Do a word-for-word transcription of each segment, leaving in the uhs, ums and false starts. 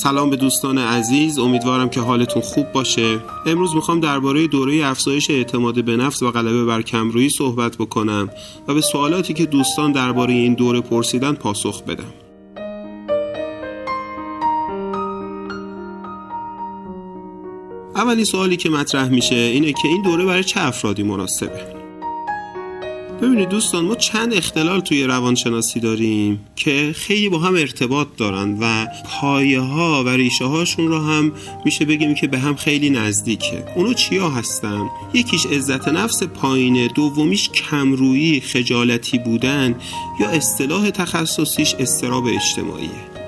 سلام به دوستان عزیز، امیدوارم که حالتون خوب باشه. امروز میخوام درباره دوره افزایش اعتماد به نفس و غلبه بر کمرویی صحبت بکنم و به سوالاتی که دوستان درباره این دوره پرسیدن پاسخ بدم. اولین سوالی که مطرح میشه اینه که این دوره برای چه افرادی مناسبه؟ ببینید دوستان، ما چند اختلال توی روانشناسی داریم که خیلی با هم ارتباط دارن و پایه ها و ریشه هاشون رو هم میشه بگیم که به هم خیلی نزدیکه. اونو چیا هستن؟ یکیش عزت نفس پایینه، دومیش کمرویی، خجالتی بودن، یا اصطلاح تخصصیش اضطراب اجتماعیه.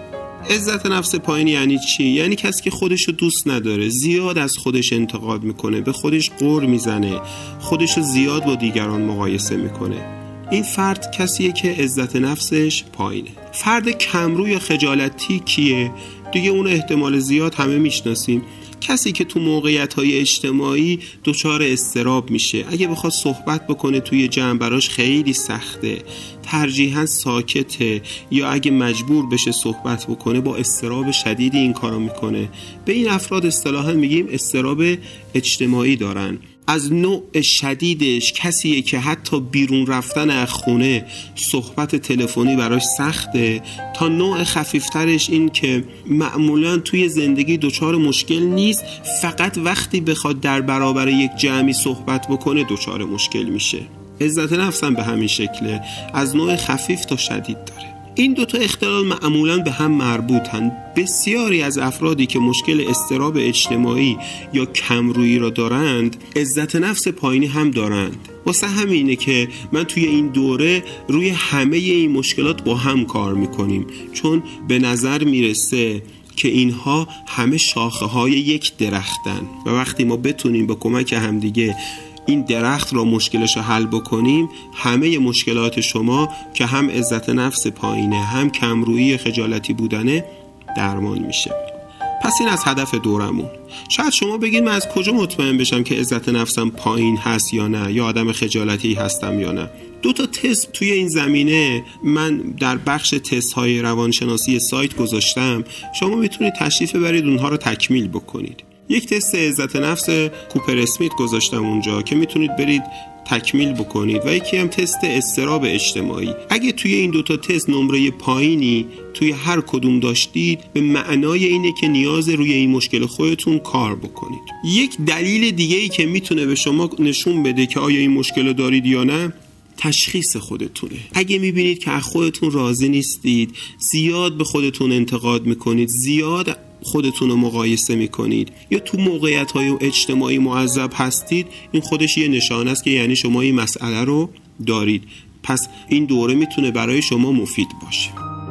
عزت نفس پایین یعنی چی؟ یعنی کسی که خودشو دوست نداره، زیاد از خودش انتقاد میکنه، به خودش غر میزنه، خودشو زیاد با دیگران مقایسه میکنه. این فرد کسیه که عزت نفسش پایینه. فرد کمرو یا خجالتی کیه؟ دیگه اون احتمال زیاد همه میشناسیم. کسی که تو موقعیت‌های اجتماعی دچار اضطراب میشه، اگه بخواد صحبت بکنه توی جمع براش خیلی سخته، ترجیحاً ساکته، یا اگه مجبور بشه صحبت بکنه با اضطراب شدیدی این کارو میکنه. به این افراد اصطلاحاً میگیم اضطراب اجتماعی دارن. از نوع شدیدش کسیه که حتی بیرون رفتن از خونه، صحبت تلفنی براش سخته، تا نوع خفیفترش این که معمولاً توی زندگی دچار مشکل نیست، فقط وقتی بخواد در برابر یک جمعی صحبت بکنه دچار مشکل میشه. عزت نفس هم به همین شکله، از نوع خفیف تا شدید داره. این دوتا اختلال معمولاً به هم مربوطن. بسیاری از افرادی که مشکل اضطراب اجتماعی یا کمرویی را دارند، عزت نفس پایینی هم دارند. واسه همینه که من توی این دوره روی همه این مشکلات با هم کار میکنیم، چون به نظر میرسه که اینها همه شاخه های یک درختن و وقتی ما بتونیم با کمک همدیگه این درخت را مشکلش رو حل بکنیم، همه مشکلات شما که هم عزت نفس پایینه، هم کمرویی خجالتی بودنه، درمان میشه. پس این از هدف دورمون. شاید شما بگید من از کجا مطمئن بشم که عزت نفسم پایین هست یا نه، یا آدم خجالتی هستم یا نه؟ دو تا تست توی این زمینه من در بخش تست های روانشناسی سایت گذاشتم، شما میتونید تشریف ببرید اونها رو تکمیل بکنید. یک تست عزت نفس کوپر اسمیت گذاشتم اونجا که میتونید برید تکمیل بکنید، و یکی هم تست اضطراب اجتماعی. اگه توی این دوتا تست نمره پایینی توی هر کدوم داشتید، به معنای اینه که نیاز روی این مشکل خودتون کار بکنید. یک دلیل دیگه‌ای که میتونه به شما نشون بده که آیا این مشکل رو دارید یا نه، تشخیص خودتونه. اگه میبینید که از خودتون راضی نیستید، زیاد به خودتون انتقاد میکنید، زیاد خودتون رو مقایسه میکنید، یا تو موقعیت‌های اجتماعی معذب هستید، این خودش یه نشانه است که یعنی شما این مسئله رو دارید. پس این دوره میتونه برای شما مفید باشه.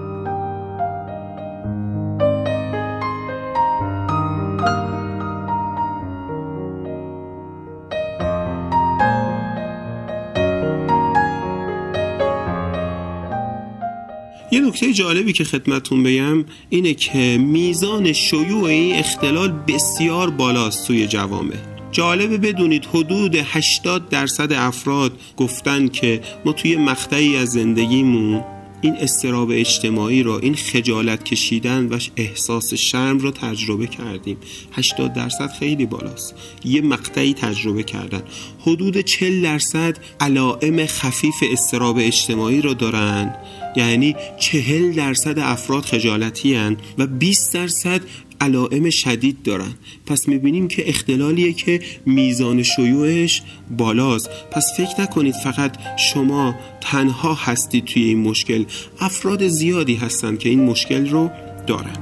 یه نکته جالبی که خدمتتون بگم اینه که میزان شیوع این اختلال بسیار بالاست توی جوامع. جالبه بدونید حدود هشتاد درصد افراد گفتن که ما توی مقطعی از زندگیمون این اضطراب اجتماعی رو، این خجالت کشیدن و احساس شرم رو تجربه کردیم. هشتاد درصد خیلی بالاست. یه مقطعی تجربه کردن. حدود چهل درصد علائم خفیف اضطراب اجتماعی رو دارن، یعنی چهل درصد افراد خجالتی هن و بیست درصد علائم شدید دارن. پس میبینیم که اختلالیه که میزان شیوعش بالاست. پس فکر نکنید فقط شما تنها هستید توی این مشکل. افراد زیادی هستن که این مشکل رو دارن.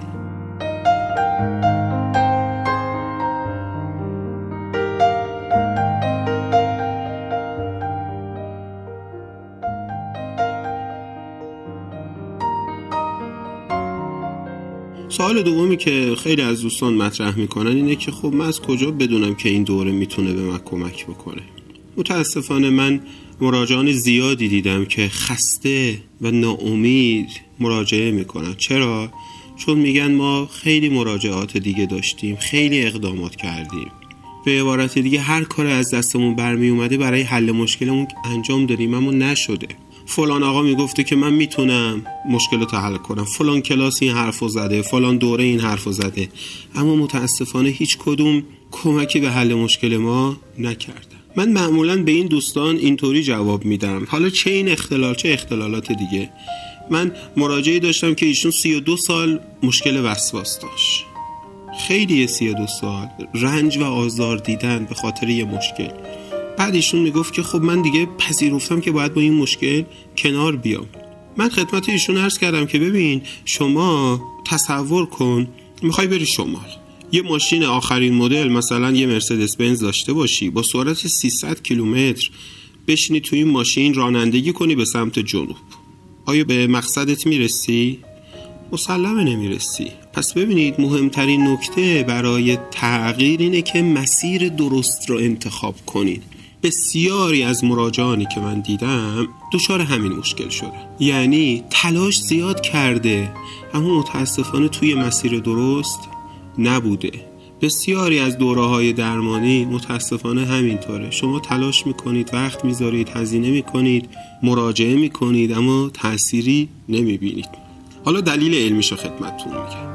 سوال دومی که خیلی از دوستان مطرح میکنن اینه که خب من از کجا بدونم که این دوره میتونه به من کمک بکنه؟ متاسفانه من مراجعان زیادی دیدم که خسته و ناامید مراجعه میکنن. چرا؟ چون میگن ما خیلی مراجعات دیگه داشتیم، خیلی اقدامات کردیم، به عبارت دیگه هر کار از دستمون برمی اومده برای حل مشکلمون انجام دادیم اما نشده. فلان آقا میگفته که من میتونم مشکلاتو حل کنم، فلان کلاس این حرفو زده، فلان دوره این حرفو زده، اما متاسفانه هیچ کدوم کمکی به حل مشکل ما نکردن. من معمولا به این دوستان اینطوری جواب میدم، حالا چه این اختلال چه اختلالات دیگه. من مراجعه داشتم که ایشون سی و دو سال مشکل وسواس داشت، خیلی سی و دو سال رنج و آزار دیدن به خاطر یه مشکل. بعد ایشون میگفت که خب من دیگه پذیرفتم که باید با این مشکل کنار بیام. من خدمت ایشون عرض کردم که ببین شما تصور کن میخوای بری شمال، یه ماشین آخرین مدل مثلا یه مرسدس بنز داشته باشی، با سرعت سیصد کیلومتر بشینی توی این ماشین رانندگی کنی به سمت جنوب، آیا به مقصدت میرسی؟ مسلمه نمیرسی. پس ببینید مهمترین نکته برای تغییر اینه که مسیر درست رو انتخاب کنید. بسیاری از مراجعانی که من دیدم دچار همین مشکل شدن، یعنی تلاش زیاد کرده اما متاسفانه توی مسیر درست نبوده. بسیاری از دوره‌های درمانی متاسفانه همینطوره، شما تلاش میکنید، وقت میذارید، هزینه میکنید، مراجعه میکنید اما تأثیری نمیبینید. حالا دلیل علمیشو خدمتتون میگم.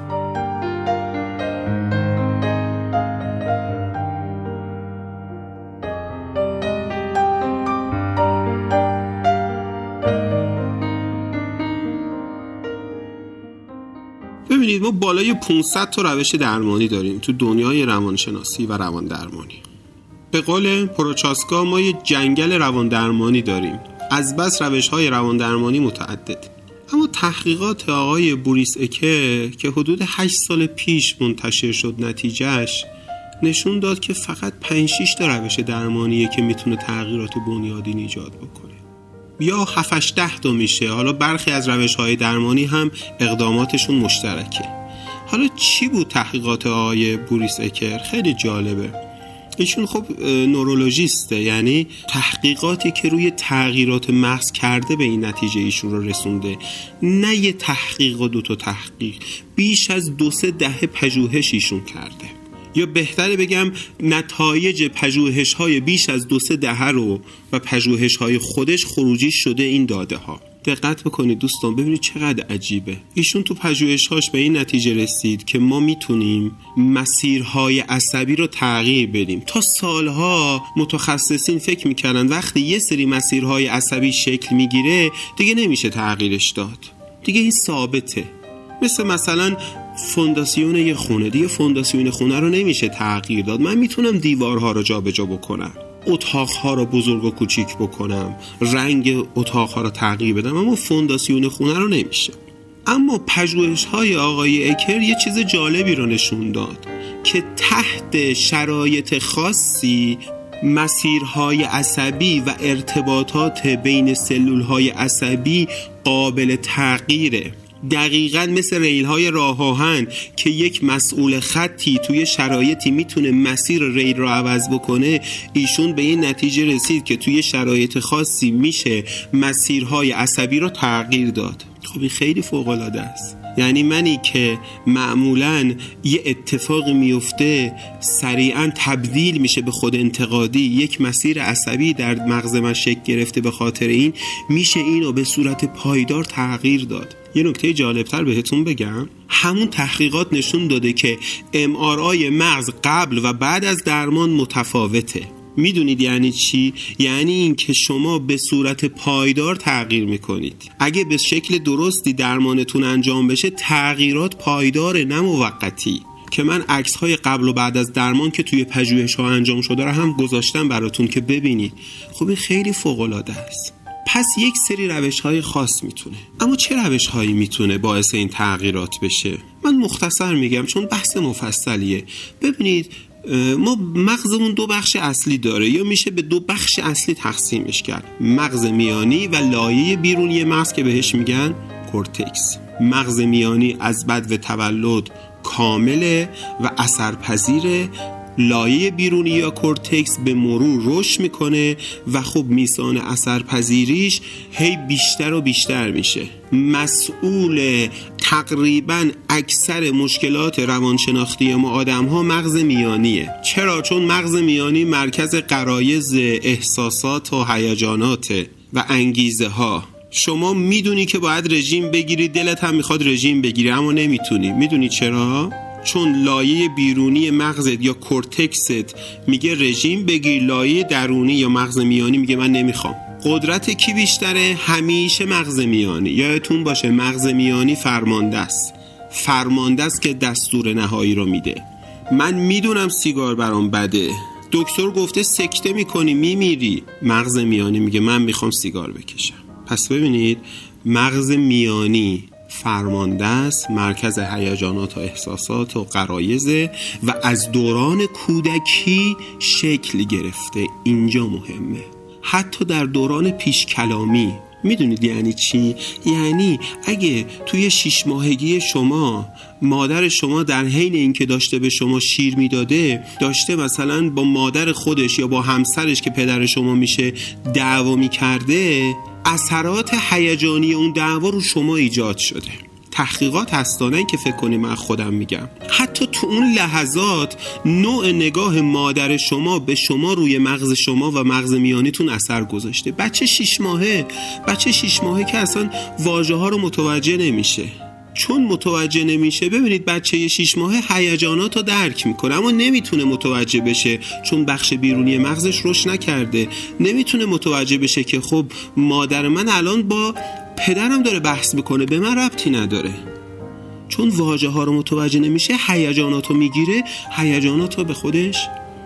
ببینید ما بالای پانصد تا روش درمانی داریم تو دنیای روانشناسی و روان درمانی. به قول پروچاسکا ما یه جنگل روان درمانی داریم، از بس روش های روان درمانی متعدد. اما تحقیقات آقای بوریس اکر که حدود هشت سال پیش منتشر شد نتیجهش نشون داد که فقط پنج شش تا روش درمانیه که میتونه تغییرات بنیادین ایجاد بکنه، یا هفت هشت ده تا میشه. حالا برخی از روش‌های درمانی هم اقداماتشون مشترکه. حالا چی بود تحقیقات آقای بوریس اکر؟ خیلی جالبه. ایشون خب نورولوژیسته، یعنی تحقیقاتی که روی تغییرات مغز کرده به این نتیجه ایشون رو رسونده. نه یه تحقیق و دو تا تحقیق، بیش از دو سه دهه پژوهش ایشون کرده، یا بهتره بگم نتایج پژوهش‌های بیش از دو سه دهه رو و پژوهش‌های خودش خروجی شده این داده ها. دقت بکنید دوستان، ببینید چقدر عجیبه. ایشون تو پژوهش‌هاش به این نتیجه رسید که ما میتونیم مسیرهای عصبی رو تغییر بدیم. تا سالها متخصصین فکر میکردن وقتی یه سری مسیرهای عصبی شکل میگیره دیگه نمیشه تغییرش داد، دیگه این ثابته. مثل مثلا فونداسیون یه خونه، دیگه فونداسیون خونه رو نمیشه تغییر داد. من میتونم دیوارها رو جا به جا بکنم، اتاقها رو بزرگ و کوچیک بکنم، رنگ اتاقها رو تغییر بدم، اما فونداسیون خونه رو نمیشه. اما پژوهش‌های آقای اکر یه چیز جالبی رو نشون داد که تحت شرایط خاصی مسیرهای عصبی و ارتباطات بین سلولهای عصبی قابل تغییره. دقیقاً مثل ریل‌های راه آهن که یک مسئول خطی توی شرایطی میتونه مسیر ریل رو عوض بکنه، ایشون به این نتیجه رسید که توی شرایط خاصی میشه مسیرهای عصبی رو تغییر داد. خب این خیلی فوق‌العاده است. یعنی منی که معمولاً یه اتفاقی میفته سریعاً تبدیل میشه به خود انتقادی، یک مسیر عصبی در مغز من شکل گرفته، به خاطر این میشه اینو به صورت پایدار تغییر داد. یه نکته جالبتر بهتون بگم، همون تحقیقات نشون داده که ام آر آی مغز قبل و بعد از درمان متفاوته. میدونید یعنی چی؟ یعنی این که شما به صورت پایدار تغییر میکنید. اگه به شکل درستی درمانتون انجام بشه تغییرات پایداره نه موقتی. که من عکس‌های قبل و بعد از درمان که توی پژوهش‌ها انجام شده رو هم گذاشتم براتون که ببینید. خب این خیلی فوق‌العاده است. پس یک سری روش‌های خاص میتونه، اما چه روش‌هایی میتونه باعث این تغییرات بشه؟ من مختصر میگم چون بحث مفصلیه. ببینید ما مغزمون دو بخش اصلی داره، یا میشه به دو بخش اصلی تقسیمش کرد: مغز میانی و لایه بیرونی مغز که بهش میگن کورتکس. مغز میانی از بدو تولد کامله و اثرپذیره، لایه بیرونی یا کورتکس به مرور رشد میکنه و خب میزان اثرپذیریش هی بیشتر و بیشتر میشه. مسئول تقریبا اکثر مشکلات روانشناختی ما آدم ها مغز میانیه. چرا؟ چون مغز میانی مرکز غرایز، احساسات و هیجانات و انگیزه ها. شما میدونی که باید رژیم بگیری، دلت هم میخواد رژیم بگیری اما نمیتونی. میدونی چرا؟ چون لایه بیرونی مغزت یا کورتکست میگه رژیم بگیر، لایه درونی یا مغز میانی میگه من نمیخوام. قدرت کی بیشتره؟ همیشه مغز میانی. یادتون باشه مغز میانی فرمانده است. فرمانده است که دستور نهایی رو میده. من میدونم سیگار برام بده، دکتر گفته سکته میکنی میمیری، مغز میانی میگه من میخوام سیگار بکشم. پس ببینید مغز میانی فرمانده است، مرکز هیجانات و احساسات و غرایزه و از دوران کودکی شکل گرفته. اینجا مهمه. حتی در دوران پیش کلامی. میدونید یعنی چی؟ یعنی اگه توی شش ماهگی شما مادر شما در حین اینکه داشته به شما شیر میداده داشته مثلا با مادر خودش یا با همسرش که پدر شما میشه دعوا میکرده، اثرات هیجانی اون دعوا رو شما ایجاد شده. تحقیقات هستن، این که فکر کنی من خودم میگم. حتی تو اون لحظات نوع نگاه مادر شما به شما روی مغز شما و مغز میانیتون اثر گذاشته. بچه شش ماهه بچه شش ماهه که اصلا واژه ها رو متوجه نمیشه. چون متوجه نمیشه، ببینید بچه شش ماهه هیجانات رو درک میکنه اما نمیتونه متوجه بشه، چون بخش بیرونی مغزش رشد نکرده. نمیتونه متوجه بشه که خب مادر من الان با پدرم داره بحث میکنه، به من ربطی نداره. چون واژه ها رو متوجه نمیشه، هیجانات رو میگیره، هیجانات رو به خودش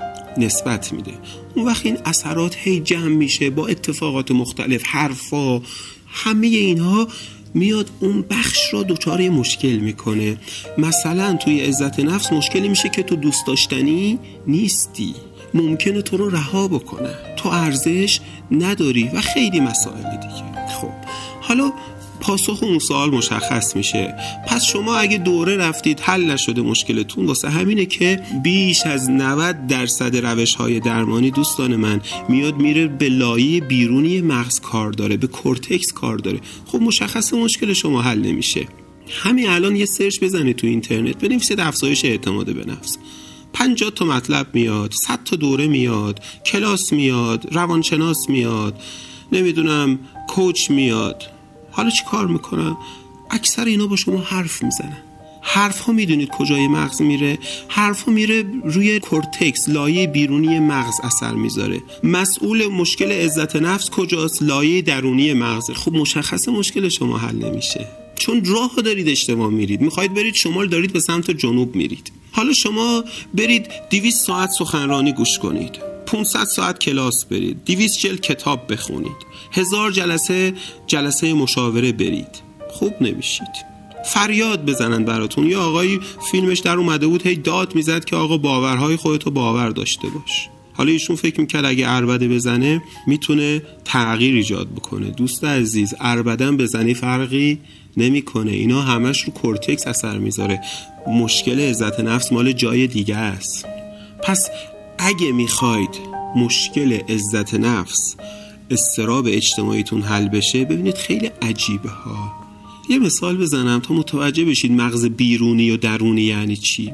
نسبت میده. اون وقت این اثرات هی جمع میشه با اتفاقات مختلف، حرفا، همه اینها میاد اون بخش رو دچار مشکل میکنه. مثلا توی عزت نفس مشکلی میشه که تو دوست داشتنی نیستی، ممکنه تو رو رها بکنه، تو ارزش نداری و خیلی مسائل دیگه. خب حالا پاسخ اون سوال مشخص میشه. پس شما اگه دوره رفتید حل نشده مشکلتون، واسه همینه که بیش از نود درصد روش‌های درمانی دوستان من میاد میره به لایه بیرونی مغز کار داره، به کورتکس کار داره. خب مشخص مشکل شما حل نمیشه. همین الان یه سرچ بزنید تو اینترنت، بنویسید افزایش اعتماد به نفس، پنجاه تا مطلب میاد، صد تا دوره میاد، کلاس میاد، روانشناس میاد، نمیدونم کوچ میاد. حالا چی کار میکنن؟ اکثر اینا با شما حرف میزنن. حرف ها میدونید کجای مغز میره؟ حرف ها میره روی کورتکس، لایه بیرونی مغز اثر میذاره. مسئول مشکل عزت نفس کجاست؟ لایه درونی مغز. خب مشخص مشکل شما حل نمیشه، چون راه دارید اشتباه میرید. میخواید برید شمال، دارید به سمت جنوب میرید. حالا شما برید دویست ساعت سخنرانی گوش کنید، پانصد ساعت کلاس برید، دویست جلد کتاب بخونید، هزار جلسه جلسه مشاوره برید، خوب نمیشید. فریاد بزنن براتون. یا آقایی فیلمش در اومده بود هی داد میزد که آقا باورهای خودتو باور داشته باش. حالا ایشون فکر میکرد اگه عربده بزنه میتونه تغییر ایجاد بکنه. دوست عزیز، عربدن بزنی فرقی نمیکنه. اینا همش رو کورتکس اثر میذاره. مشکل عزت نفس مال جای دیگه است. پس اگه میخواید مشکل عزت نفس، اضطراب اجتماعیتون حل بشه، ببینید خیلی عجیبه ها. یه مثال بزنم تا متوجه بشید مغز بیرونی و درونی یعنی چی.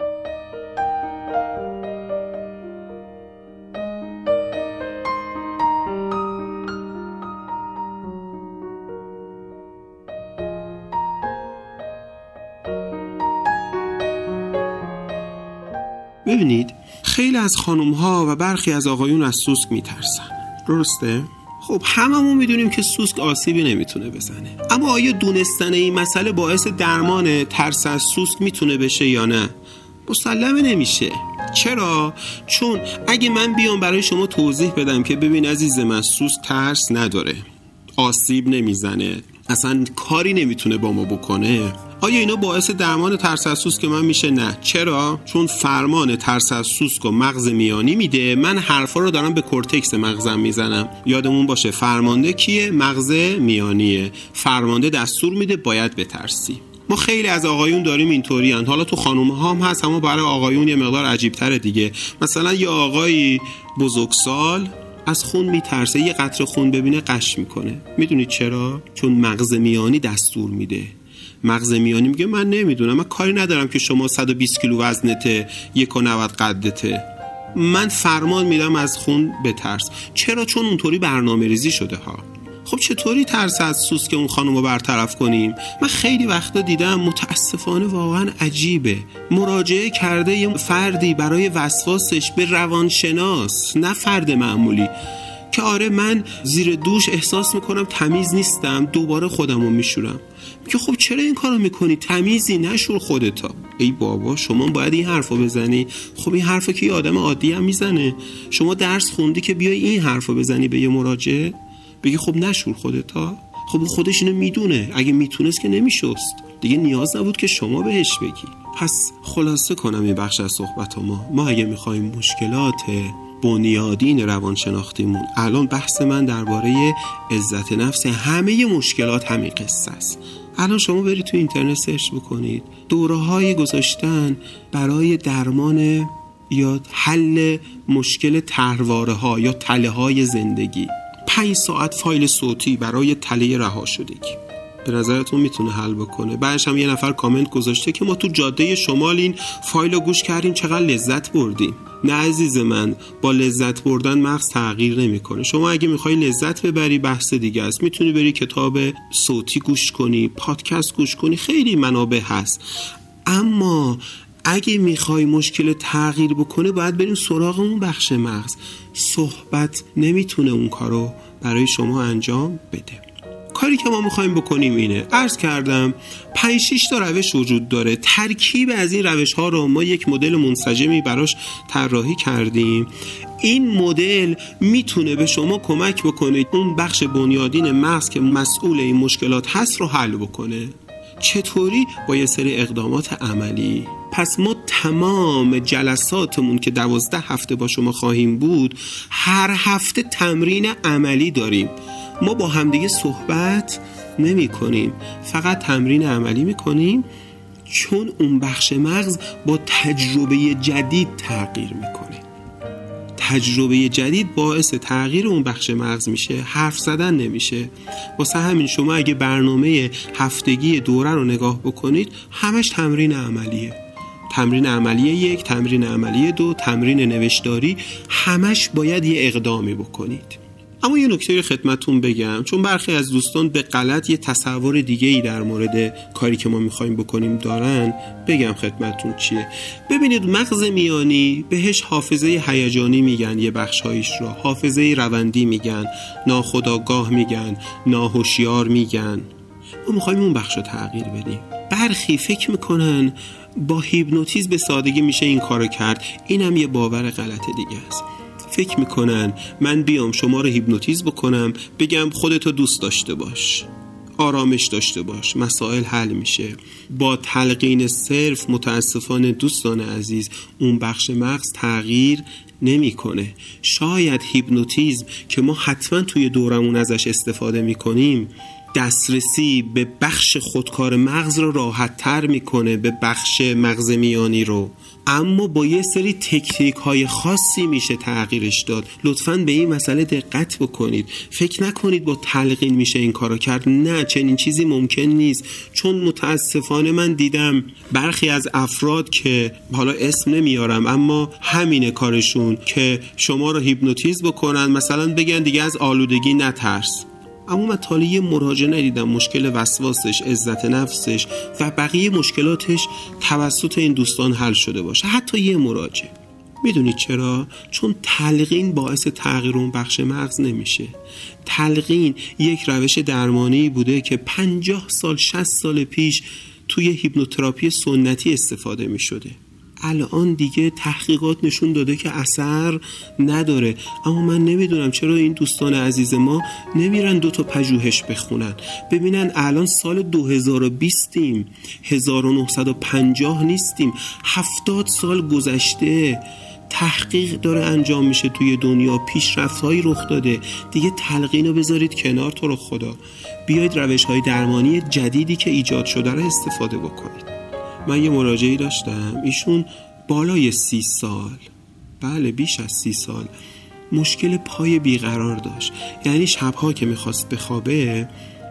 ببینید خیلی از خانم ها و برخی از آقایون از سوسک میترسن، درسته؟ خب هممون میدونیم که سوسک آسیبی نمیتونه بزنه، اما آیا دونستن این مسئله باعث درمان ترس از سوسک میتونه بشه یا نه؟ مسلمه نمیشه. چرا؟ چون اگه من بیام برای شما توضیح بدم که ببین عزیز من، سوسک ترس نداره، آسیب نمیزنه، اصلا کاری نمیتونه با ما بکنه، آیا اینا باعث درمان ترس از سوسک من میشه؟ نه. چرا؟ چون فرمان ترس از سوسک و مغز میانی میده، من حرفا رو دارم به کورتکس مغزم میزنم. یادمون باشه فرمانده کیه؟ مغز میانیه. فرمانده دستور میده باید بترسی. ما خیلی از آقایون داریم اینطوری ان. حالا تو خانوم ها هم هست، اما برای آقایون یه مقدار عجیب تره دیگه. مثلا یه آقایی بزرگسال از خون میترسه، یه قطره خون ببینه قش میکنه. میدونید چرا؟ چون مغز میانی دستور میده. مغز میانی میگه من نمیدونم، من کاری ندارم که شما صد و بیست کیلو وزنته، یک و نود قدته، من فرمان میدم از خون بترس. چرا؟ چون اونطوری برنامه ریزی شده ها. خب چطوری ترس از سوسک اون خانومو برطرف کنیم؟ من خیلی وقتا دیدم متاسفانه واقعا عجیبه، مراجعه کرده یه فردی برای وسواسش به روانشناس، نه فرد معمولی، که آره من زیر دوش احساس میکنم تمیز نیستم، دوباره خودمو میشورم. میگه خب چرا این کارو میکنی؟ تمیزی، نشور خودتا. ای بابا شما باید این حرفو بزنی. خب این حرفو که یه آدم عادی هم میزنه؟ شما درس خوندی که بیای این حرفو بزنی به یه مراجع بگی خب نشور خودتا؟ خب خودش اینو میدونه، اگه میتونست که نمیشست دیگه، نیاز نبود که شما بهش بگی. پس خلاصه کنم این بخش از صحبت ما ما اگه میخوایم مشکلات بنیادین روانشناختیمون، الان بحث من درباره عزت نفس، همه مشکلات همین قصه است. الان شما برید تو اینترنت سرچ بکنید، دوره‌های گذاشتن برای درمان یا حل مشکل طرحواره‌ها یا تله‌های زندگی، پنج ساعت فایل صوتی برای تله رها شدگی. به نظرتون میتونه حل بکنه؟ بعدش هم یه نفر کامنت گذاشته که ما تو جاده شمال این فایل رو گوش کردیم چقدر لذت بردیم. نه عزیز من، با لذت بردن مغز تغییر نمیکنه. شما اگه میخوای لذت ببری بحث دیگه است، میتونی بری کتاب صوتی گوش کنی، پادکست گوش کنی، خیلی منابع هست. اما اگه میخوای مشکل تغییر بکنه باید بریم سراغ اون بخش مغز. صحبت نمیتونه اون کارو برای شما انجام بده. کاری که ما میخوایم بکنیم اینه، عرض کردم پنج شش تا روش وجود داره. ترکیب از این روش ها رو ما یک مدل منسجمی براش طراحی کردیم. این مدل میتونه به شما کمک بکنه اون بخش بنیادین مغز که مسئول این مشکلات هست رو حل بکنه. چطوری؟ با یه سری اقدامات عملی. پس ما تمام جلساتمون که دوازده هفته با شما خواهیم بود، هر هفته تمرین عملی داریم. ما با همدیگه صحبت نمی کنیم، فقط تمرین عملی می کنیم، چون اون بخش مغز با تجربه جدید تغییر می کنه. تجربه جدید باعث تغییر اون بخش مغز میشه، حرف زدن نمیشه. واسه همین شما اگه برنامه هفتگی دوره رو نگاه بکنید، همش تمرین عملیه. تمرین عملی یک، تمرین عملی دو، تمرین نوشتاری، همش باید یه اقدامی بکنید. اما یه نکته خدمتتون بگم، چون برخی از دوستان به غلط یه تصور دیگه‌ای در مورد کاری که ما می‌خوایم بکنیم دارن، بگم خدمتتون چیه. ببینید مغز میانی بهش حافظه هیجانی میگن، یه بخشایش رو حافظه روندی میگن، ناخودآگاه میگن، ناهوشیار میگن. ما می‌خوایم اون بخش رو تغییر بدیم. برخی فکر میکنن با هیپنوتیزم به سادگی میشه این کارو کرد. اینم یه باور غلط دیگه است. فکر میکنن من بیام شما رو هیپنوتیزم بکنم، بگم خودتو دوست داشته باش، آرامش داشته باش، مسائل حل میشه. با تلقین صرف متاسفانه دوستان عزیز اون بخش مغز تغییر نمیکنه. شاید هیپنوتیزم که ما حتما توی دورمون ازش استفاده میکنیم دسترسی به بخش خودکار مغز رو راحت تر میکنه، به بخش مغز میانی رو، اما با یه سری تکنیک های خاصی میشه تغییرش داد. لطفاً به این مسئله دقت بکنید. فکر نکنید با تلقین میشه این کارو کرد. نه، چنین چیزی ممکن نیست. چون متاسفانه من دیدم برخی از افراد که حالا اسم نمیارم اما همینه کارشون، که شما رو هیپنوتیزم بکنن، مثلا بگن دیگه از آلودگی نترس. اما من تا یه مراجعه ندیدم مشکل وسواسش، عزت نفسش و بقیه مشکلاتش توسط این دوستان حل شده باشه. حتی یه مراجعه. میدونید چرا؟ چون تلقین باعث تغییر اون بخش مغز نمیشه. تلقین یک روش درمانی بوده که پنجاه سال شصت سال پیش توی هیپنوتراپی سنتی استفاده میشده. الان دیگه تحقیقات نشون داده که اثر نداره. اما من نمیدونم چرا این دوستان عزیز ما نمیرن دو تا پژوهش بخونن، ببینن الان سال دو هزار و بیستیم، هزار و نهصد و پنجاه نیستیم، هفتاد سال گذشته، تحقیق داره انجام میشه توی دنیا، پیشرفت‌هایی رخ داده. دیگه تلقین رو بذارید کنار، تو رو خدا بیاید روش‌های درمانی جدیدی که ایجاد شده رو استفاده بکنید. من یه مراجعی داشتم، ایشون بالای سی سال، بله بیش از سی سال، مشکل پای بیقرار داشت. یعنی شبها که میخواست بخوابه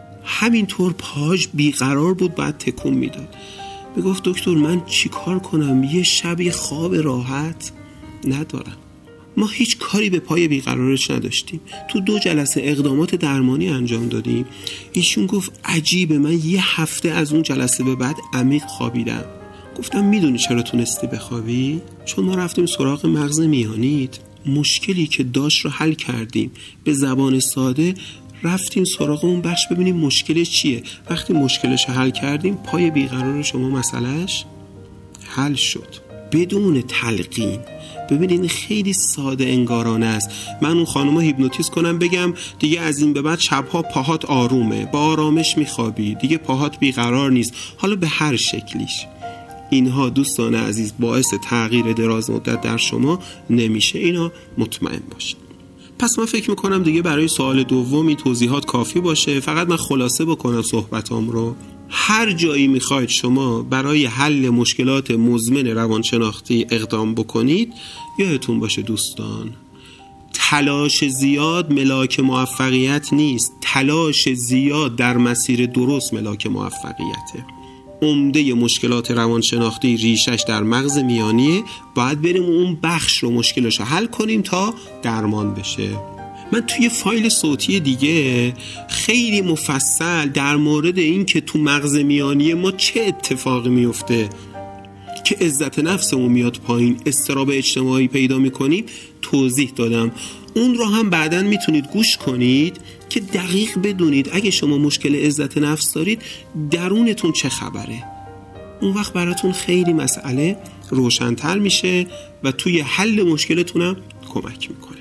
همینطور پاش بیقرار بود، بعد تکون میداد. میگفت دکتر من چی کار کنم؟ یه شبی خواب راحت ندارم. ما هیچ کاری به پای بیقرارش نداشتیم. تو دو جلسه اقدامات درمانی انجام دادیم. ایشون گفت عجیبه، من یه هفته از اون جلسه به بعد عمیق خوابیدم. گفتم میدونی چرا تونستی بخوابی؟ چون ما رفتیم سراغ مغز میانیت، مشکلی که داشت رو حل کردیم. به زبان ساده رفتیم سراغ اون بخش ببینیم مشکلش چیه. وقتی مشکلش رو حل کردیم، پای بیقرار شما مسئلهش حل شد بدون تلقین. ببینید خیلی ساده انگارانه است. من اون خانوما هیپنوتیزم کنم بگم دیگه از این به بعد شبها پاهات آرومه، با آرامش میخوابی، دیگه پاهات بیقرار نیست، حالا به هر شکلیش. اینها دوستان عزیز باعث تغییر دراز مدت در شما نمیشه، اینا مطمئن باشید. پس من فکر میکنم دیگه برای سوال دوم این توضیحات کافی باشه. فقط من خلاصه بکنم صحبتام رو. هر جایی میخواید شما برای حل مشکلات مزمن روانشناختی اقدام بکنید، یادتون باشه دوستان، تلاش زیاد ملاک موفقیت نیست. تلاش زیاد در مسیر درست ملاک موفقیته. عمده مشکلات روانشناختی ریشش در مغز میانیه. باید بریم اون بخش رو مشکلش رو حل کنیم تا درمان بشه. من توی فایل صوتی دیگه خیلی مفصل در مورد این که تو مغز میانیه ما چه اتفاقی میفته که عزت نفسمون میاد پایین، اضطراب اجتماعی پیدا میکنیم توضیح دادم. اون رو هم بعداً میتونید گوش کنید که دقیق بدونید اگه شما مشکل عزت نفس دارید درونتون چه خبره. اون وقت براتون خیلی مسئله روشن‌تر میشه و توی حل مشکلتون هم کمک میکنه.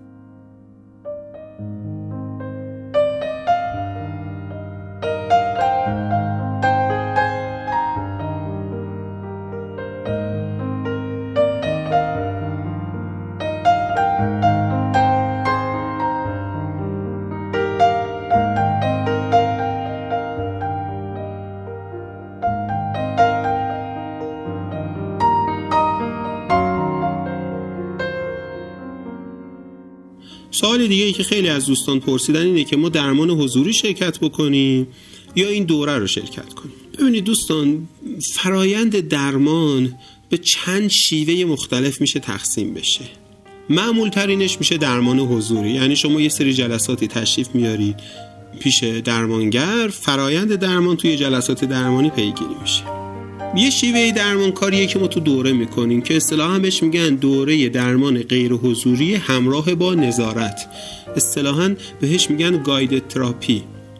سوال دیگه ای که خیلی از دوستان پرسیدن اینه که ما درمان حضوری شرکت بکنیم یا این دوره رو شرکت کنیم. ببینید دوستان، فرایند درمان به چند شیوه مختلف میشه تقسیم بشه. معمول ترینش میشه درمان حضوری، یعنی شما یه سری جلساتی تشریف میارید پیش درمانگر، فرایند درمان توی جلسات درمانی پیگیری میشه. یه شیوه درمان کاریه که ما تو دوره میکنیم که اصطلاحاً بهش میگن دوره درمان غیر حضوری همراه با نظارت. اصطلاحاً بهش میگن گاید تراپی.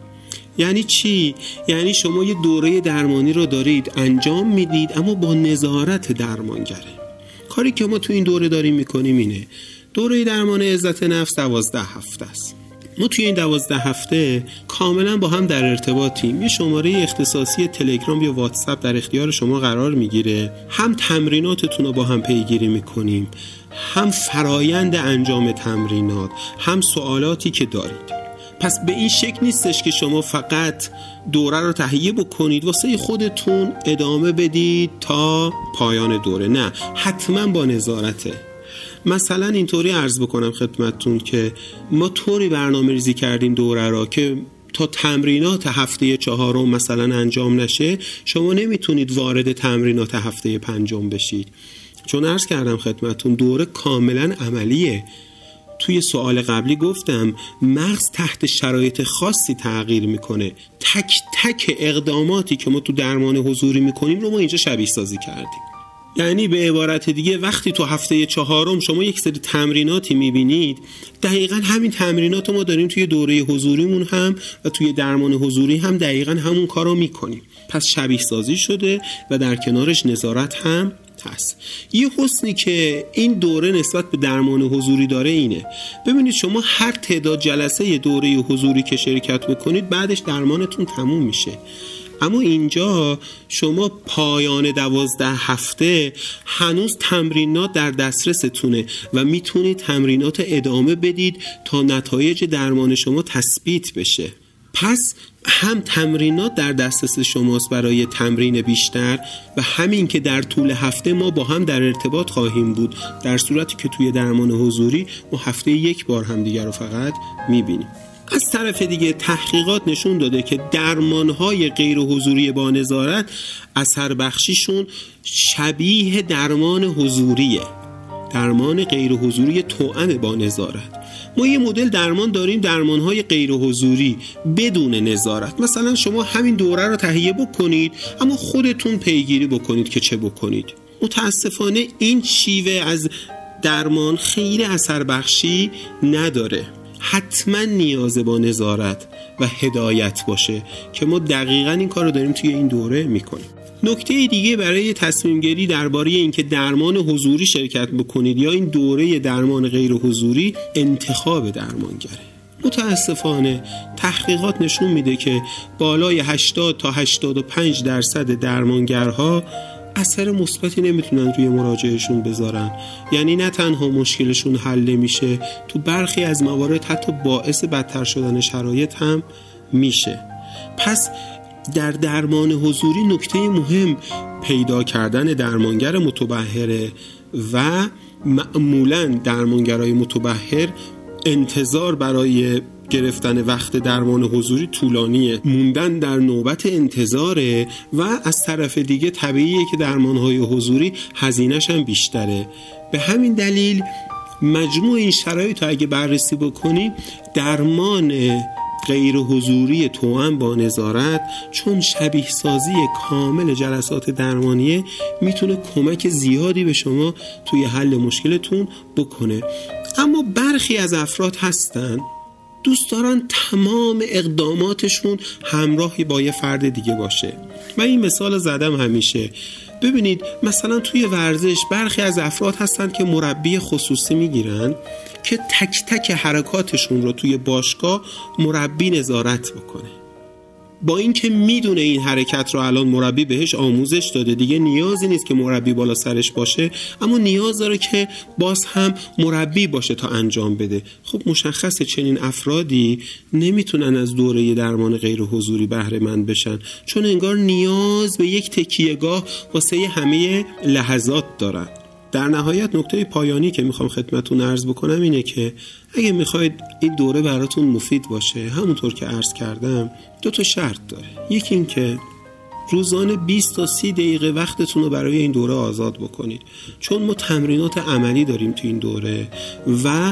یعنی چی؟ یعنی شما یه دوره درمانی رو دارید انجام میدید اما با نظارت درمانگره. کاری که ما تو این دوره داریم میکنیم اینه: دوره درمان عزت نفس دوازده هفته است. ما توی این دوازده هفته کاملا با هم در ارتباطیم. یه شماره اختصاصی تلگرام یا واتساپ در اختیار شما قرار میگیره. هم تمریناتتون رو با هم پیگیری میکنیم، هم فرایند انجام تمرینات، هم سوالاتی که دارید. پس به این شکل نیستش که شما فقط دوره رو تهیه بکنید واسه خودتون ادامه بدید تا پایان دوره. نه، حتما با نظارته. مثلا اینطوری عرض بکنم خدمتتون که ما طوری برنامه ریزی کردیم دوره را که تا تمرینات هفته چهارم مثلا انجام نشه شما نمیتونید وارد تمرینات هفته پنجم بشید، چون عرض کردم خدمتتون دوره کاملا عملیه. توی سوال قبلی گفتم مغز تحت شرایط خاصی تغییر میکنه. تک تک اقداماتی که ما تو درمان حضوری میکنیم رو ما اینجا شبیه سازی کردیم. یعنی به عبارت دیگه وقتی تو هفته چهارم شما یک سری تمریناتی میبینید، دقیقاً همین تمرینات ما داریم توی دوره حضوریمون هم و توی درمان حضوری هم دقیقاً همون کار رو میکنیم. پس شبیه سازی شده و در کنارش نظارت هم هست. یه حسنی که این دوره نسبت به درمان حضوری داره اینه: ببینید شما هر تعداد جلسه دوره حضوری که شرکت بکنید بعدش درمانتون تموم میشه. اما اینجا شما پایان دوازده هفته هنوز تمرینات در دسترستونه و میتونید تمرینات ادامه بدید تا نتایج درمان شما تثبیت بشه. پس هم تمرینات در دسترس شماست برای تمرین بیشتر و همین که در طول هفته ما با هم در ارتباط خواهیم بود، در صورتی که توی درمان حضوری ما هفته یک بار هم دیگر رو فقط میبینیم. از طرف دیگه تحقیقات نشون داده که درمانهای غیر حضوری با نظارت اثر بخشیشون شبیه درمان حضوریه. درمان غیر حضوری توأم با نظارت. ما یه مدل درمان داریم، درمان‌های غیر حضوری بدون نظارت. مثلا شما همین دوره رو تهیه بکنید اما خودتون پیگیری بکنید که چه بکنید. متاسفانه این شیوه از درمان خیلی اثر بخشی نداره. حتما نیاز با نظارت و هدایت باشه که ما دقیقاً این کار رو داریم توی این دوره میکنیم. نکته دیگه برای تصمیم گیری درباره اینکه درمان حضوری شرکت بکنید یا این دوره درمان غیر حضوری، انتخاب درمانگره. متاسفانه تحقیقات نشون میده که بالای هشتاد تا هشتاد و پنج درصد درمانگرها اثر مثبتی نمیتونن روی مراجعشون بذارن. یعنی نه تنها مشکلشون حل نمیشه، تو برخی از موارد حتی باعث بدتر شدن شرایط هم میشه. پس در درمان حضوری نکته مهم پیدا کردن درمانگر متبحره و معمولاً درمانگرای متبحر انتظار برای گرفتن وقت درمان حضوری طولانیه، موندن در نوبت انتظاره و از طرف دیگه طبیعیه که درمانهای حضوری هزینه‌ش هم بیشتره. به همین دلیل مجموع این شرایط رو اگه بررسی بکنیم، درمان غیر حضوری توأم با نظارت چون شبیه سازی کامل جلسات درمانیه میتونه کمک زیادی به شما توی حل مشکلتون بکنه. اما برخی از افراد هستن دوست دارن تمام اقداماتشون همراهی با یه فرد دیگه باشه. من این مثال زدم همیشه. ببینید مثلا توی ورزش برخی از افراد هستن که مربی خصوصی میگیرن که تک تک حرکاتشون رو توی باشگاه مربی نظارت بکنه. با اینکه میدونه این حرکت رو الان مربی بهش آموزش داده، دیگه نیازی نیست که مربی بالا سرش باشه، اما نیاز داره که باز هم مربی باشه تا انجام بده. خب مشخصه چنین افرادی نمیتونن از دوره درمان غیر حضوری بهره مند بشن، چون انگار نیاز به یک تکیهگاه واسه همه لحظات دارن. در نهایت نکته پایانی که میخوام خدمتتون عرض بکنم اینه که اگه میخواید این دوره براتون مفید باشه، همونطور که عرض کردم دو تا شرط داره. یکی این که روزانه بیست تا سی دقیقه وقتتون رو برای این دوره آزاد بکنید، چون ما تمرینات عملی داریم تو این دوره و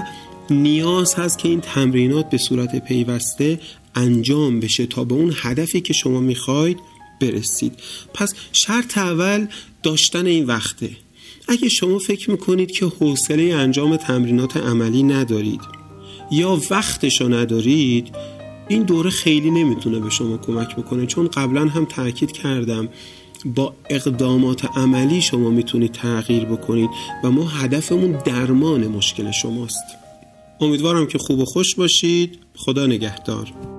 نیاز هست که این تمرینات به صورت پیوسته انجام بشه تا به اون هدفی که شما میخواید برسید. پس شرط اول داشتن این وقته. اگه شما فکر میکنید که حوصله انجام تمرینات عملی ندارید یا وقتشو ندارید، این دوره خیلی نمیتونه به شما کمک بکنه، چون قبلا هم تاکید کردم با اقدامات عملی شما میتونید تغییر بکنید و ما هدفمون درمان مشکل شماست. امیدوارم که خوب و خوش باشید. خدا نگهدار.